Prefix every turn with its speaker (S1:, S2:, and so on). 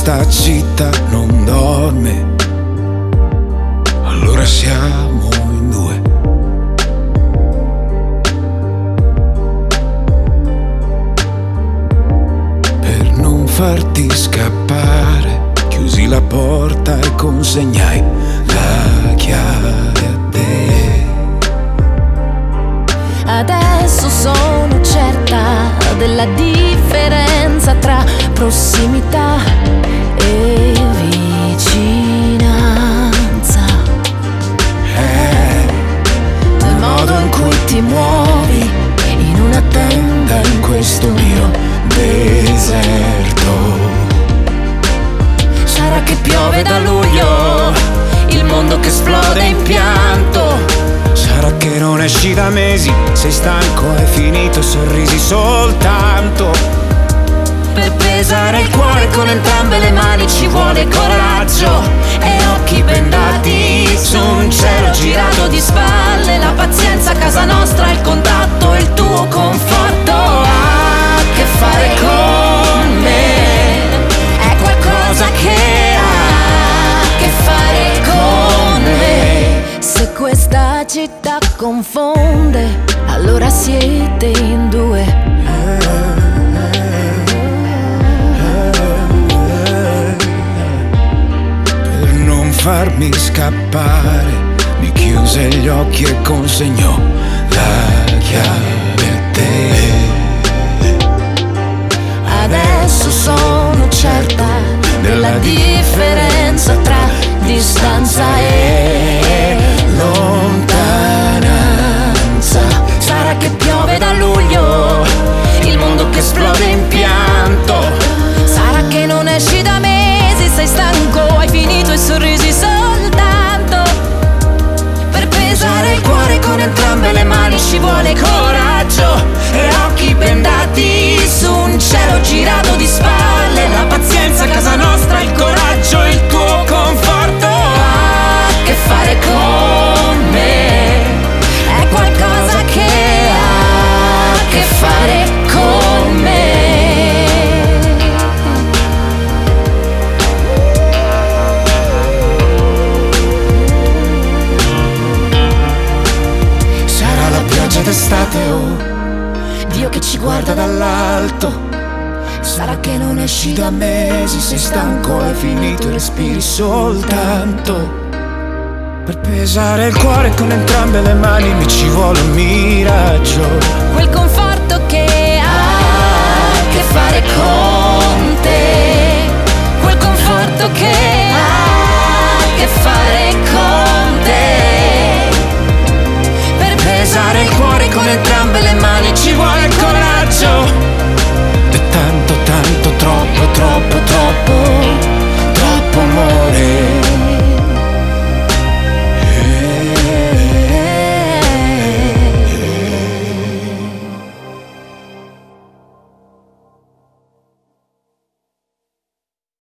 S1: questa città non dorme, allora siamo in due. Per non farti scappare, chiusi la porta e consegnai la chiave a te.
S2: Adesso sono certa della differenza tra prossimità e vicinanza, nel modo in cui ti muovi in una tenda in questo mio deserto. Sarà che piove da luglio, il mondo che esplode in pianto.
S1: Sarà che non esci da mesi, sei stanco, hai finito, sorrisi soltanto.
S2: Per pesare il cuore con entrambe le mani ci vuole coraggio e occhi bendati su un cielo girato di spalle. La pazienza a casa nostra, il contatto e il tuo conforto ha a che fare con me. È qualcosa che ha a che fare con me. Se questa città confonde, allora siete in due.
S1: Per non farmi scappare, mi chiuse gli occhi e consegnò la chiave a te.
S2: Adesso sono certa della differenza tra distanza e
S1: lontananza.
S2: sarà che piove da luglio, il mondo che esplode in pianto. Sarà che non esci da mesi, sei stanco, hai finito e sorrisi soltanto. Per pesare il cuore con entrambe le mani ci vuole coraggio e occhi bendati su un cielo girato di spalle. La pazienza a casa nostra, il coraggio e il tuo conforto ha a che fare con me. È qualcosa che ha a che fare con me.
S1: Sarà la pioggia d'estate o Dio che ci guarda dall'alto. Sarà che non esci da mesi, sei stanco, hai finito e respiri soltanto. Per pesare il cuore con entrambe le mani mi ci vuole un miraggio.
S2: Quel conforto che ha a che fare con te. Quel conforto che